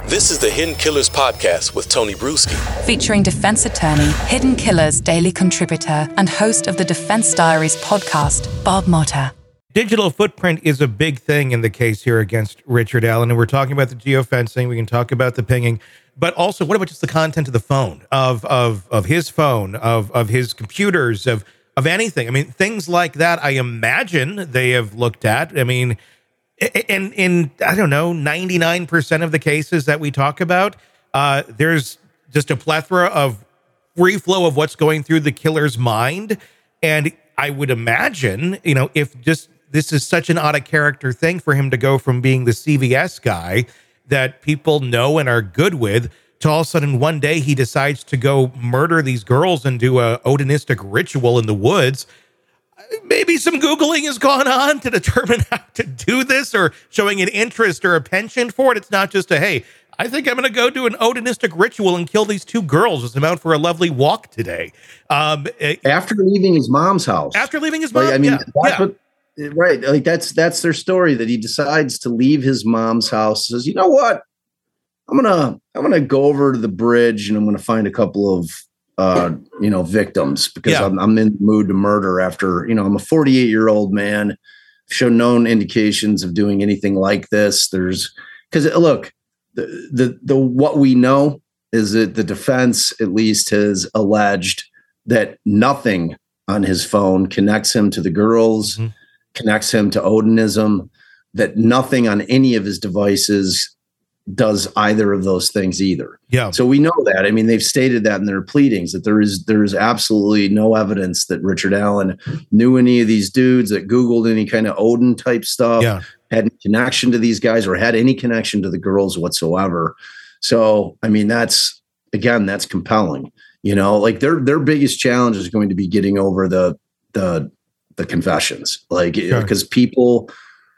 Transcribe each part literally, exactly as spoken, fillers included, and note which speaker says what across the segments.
Speaker 1: This is the Hidden Killers podcast with Tony Bruschi.
Speaker 2: Featuring defense attorney, Hidden Killers daily contributor, and host of the Defense Diaries podcast, Bob Motta.
Speaker 3: Digital footprint is a big thing in the case here against Richard Allen. And we're talking about the geofencing. We can talk about the pinging. But also, what about just the content of the phone, of of of his phone, of of his computers, of of anything? I mean, things like that, I imagine they have looked at. I mean, in, in I don't know, ninety-nine percent of the cases that we talk about, uh, there's just a plethora of free flow of what's going through the killer's mind. And I would imagine, you know, if just this is such an out of character thing for him to go from being the C V S guy that people know and are good with to all of a sudden one day he decides to go murder these girls and do a Odinistic ritual in the woods. Maybe some Googling has gone on to determine how to do this, or showing an interest or a penchant for it. It's not just a, hey, I think I'm going to go do an Odinistic ritual and kill these two girls as I'm out for a lovely walk today. Um,
Speaker 4: after leaving his mom's house.
Speaker 3: After leaving his mom,
Speaker 4: like, I mean,
Speaker 3: yeah.
Speaker 4: That's
Speaker 3: yeah.
Speaker 4: What, right. Like that's, that's their story, that he decides to leave his mom's house. Says, you know what? I'm going to, I'm going to go over to the bridge and I'm going to find a couple of, uh, you know, victims because yeah. I'm, I'm in the mood to murder after, you know, I'm a forty-eight year old man, show known indications of doing anything like this. There's, cause look, the, the, the, what we know is that the defense at least has alleged that nothing on his phone connects him to the girls, mm-hmm. connects him to Odinism, that nothing on any of his devices does either of those things either.
Speaker 3: Yeah.
Speaker 4: So we know that. I mean, they've stated that in their pleadings, that there is there is absolutely no evidence that Richard Allen knew any of these dudes, that Googled any kind of Odin type stuff,
Speaker 3: yeah.
Speaker 4: had any connection to these guys, or had any connection to the girls whatsoever. So, I mean, that's, again, that's compelling. You know, like their their biggest challenge is going to be getting over the the the confessions, like because sure. people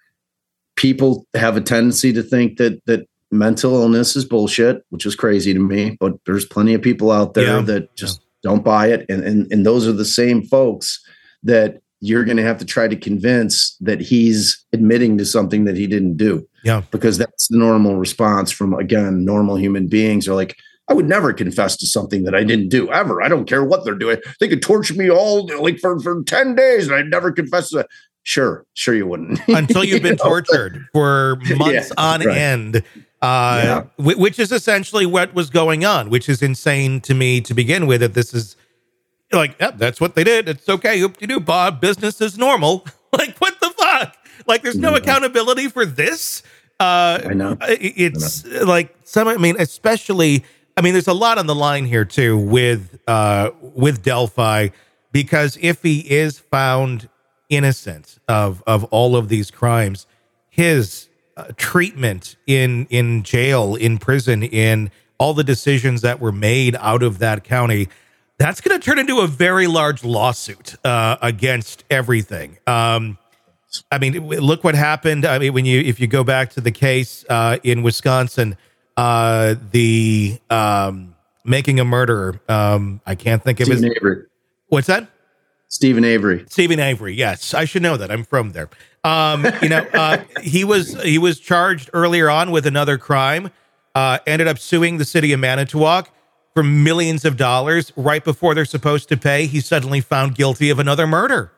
Speaker 4: people have a tendency to think that that mental illness is bullshit, which is crazy to me. But there's plenty of people out there yeah. that just yeah. don't buy it, and and and those are the same folks that you're going to have to try to convince that he's admitting to something that he didn't do.
Speaker 3: Yeah,
Speaker 4: because that's the normal response from, again, normal human beings are like, I would never confess to something that I didn't do ever. I don't care what they're doing. They could torture me all like for, for ten days and I'd never confess to that. Sure. Sure. You wouldn't.
Speaker 3: Until you've been you know? tortured for months yeah, on right. end, uh, yeah. w- which is essentially what was going on, which is insane to me to begin with, that this is like, yeah, that's what they did. It's okay. Oop-de-doo, Bob. Business is normal. Like, what the fuck? Like, there's no yeah. accountability for this. Uh,
Speaker 4: I know.
Speaker 3: It's
Speaker 4: I know.
Speaker 3: like some, I mean, especially, I mean, there's a lot on the line here too with uh, with Delphi, because if he is found innocent of of all of these crimes, his uh, treatment in in jail, in prison, in all the decisions that were made out of that county, that's going to turn into a very large lawsuit uh, against everything. Um, I mean, look what happened. I mean, when you if you go back to the case uh, in Wisconsin. Uh, the um, making a murderer. Um, I can't think of
Speaker 4: Stephen
Speaker 3: his.
Speaker 4: Avery.
Speaker 3: What's that?
Speaker 4: Stephen Avery.
Speaker 3: Stephen Avery. Yes, I should know that. I'm from there. Um, you know, uh, he was he was charged earlier on with another crime. Uh, ended up suing the city of Manitowoc for millions of dollars. Right before they're supposed to pay, he's suddenly found guilty of another murder.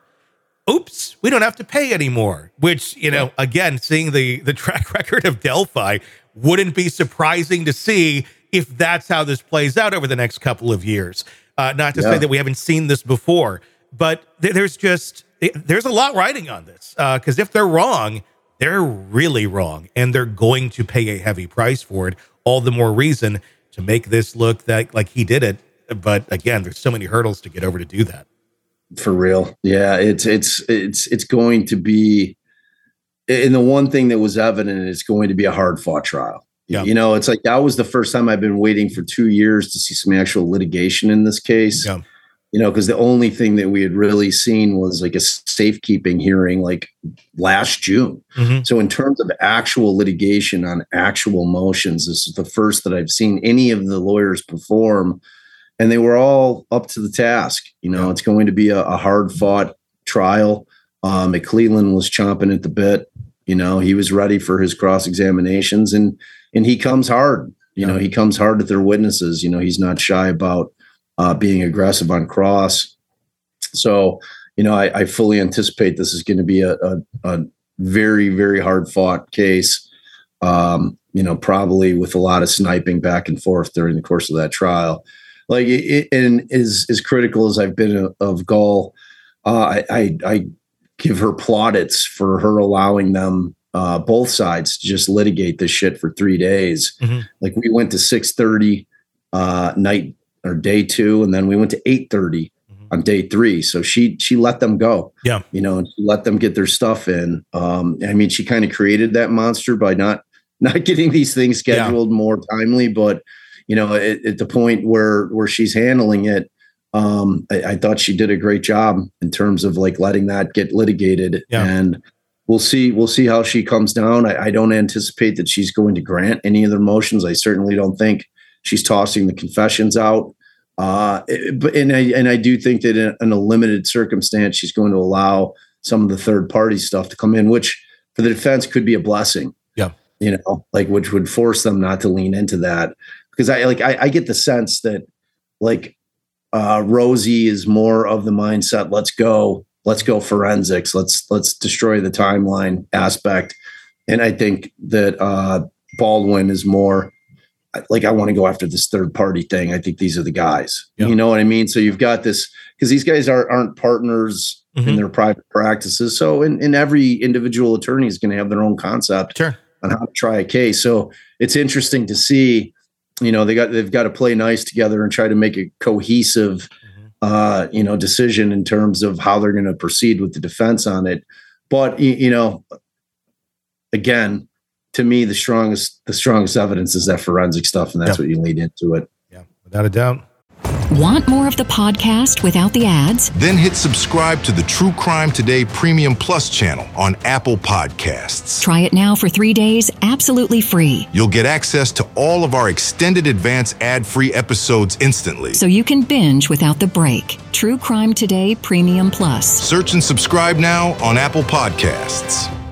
Speaker 3: Oops, we don't have to pay anymore. Which, you know, again, seeing the the track record of Delphi, wouldn't be surprising to see if that's how this plays out over the next couple of years. Uh, not to yeah. say that we haven't seen this before, but th- there's just, there's a lot riding on this. Because uh, if they're wrong, they're really wrong. And they're going to pay a heavy price for it. All the more reason to make this look that like he did it. But again, there's so many hurdles to get over to do that.
Speaker 4: For real. Yeah, it's, it's, it's, it's going to be, and the one thing that was evident, it's going to be a hard fought trial.
Speaker 3: Yeah.
Speaker 4: You know, it's like that was the first time I've been waiting for two years to see some actual litigation in this case.
Speaker 3: Yeah.
Speaker 4: You know, because the only thing that we had really seen was like a safekeeping hearing like last June.
Speaker 3: Mm-hmm.
Speaker 4: So in terms of actual litigation on actual motions, this is the first that I've seen any of the lawyers perform. And they were all up to the task. You know, yeah. It's going to be a, a hard fought trial. Uh, McClellan was chomping at the bit. You know, he was ready for his cross examinations, and and he comes hard. You know, he comes hard at their witnesses. You know, he's not shy about uh, being aggressive on cross. So, you know, I, I fully anticipate this is going to be a, a, a very, very hard fought case. Um, you know, probably with a lot of sniping back and forth during the course of that trial. Like, it, and as as critical as I've been of, of Gull, uh, I, I I give her plaudits for her allowing them uh, both sides to just litigate this shit for three days. Mm-hmm. Like, we went to six thirty uh, night or day two, and then we went to eight thirty mm-hmm. on day three. So she she let them go.
Speaker 3: Yeah,
Speaker 4: you know, and she let them get their stuff in. Um, I mean, she kind of created that monster by not. Not getting these things scheduled yeah. more timely, but you know, at, at the point where where she's handling it, um, I, I thought she did a great job in terms of like letting that get litigated. Yeah. And we'll see, we'll see how she comes down. I, I don't anticipate that she's going to grant any of their motions. I certainly don't think she's tossing the confessions out. Uh, it, but and I and I do think that in, in a limited circumstance, she's going to allow some of the third party stuff to come in, which for the defense could be a blessing.
Speaker 3: Yeah.
Speaker 4: You know, like, which would force them not to lean into that, because I like I, I get the sense that like uh, Rosie is more of the mindset. Let's go, let's go forensics. Let's let's destroy the timeline aspect. And I think that uh, Baldwin is more like, I want to go after this third party thing. I think these are the guys. Yep. You know what I mean? So you've got this, because these guys are aren't partners mm-hmm. in their private practices. So in, in every individual attorney is going to have their own concept.
Speaker 3: Sure.
Speaker 4: On how to try a case. So it's interesting to see, you know, they got, they've got to play nice together and try to make a cohesive, mm-hmm. uh, you know, decision in terms of how they're going to proceed with the defense on it. But, you know, again, to me, the strongest, the strongest evidence is that forensic stuff. And that's yeah. what you lead into it.
Speaker 3: Yeah, without a doubt.
Speaker 5: Want more of the podcast without the ads?
Speaker 6: Then hit subscribe to the True Crime Today Premium Plus channel on Apple Podcasts.
Speaker 5: Try it now for three days, absolutely free.
Speaker 6: You'll get access to all of our extended advance ad-free episodes instantly.
Speaker 5: So you can binge without the break. True Crime Today Premium Plus.
Speaker 6: Search and subscribe now on Apple Podcasts.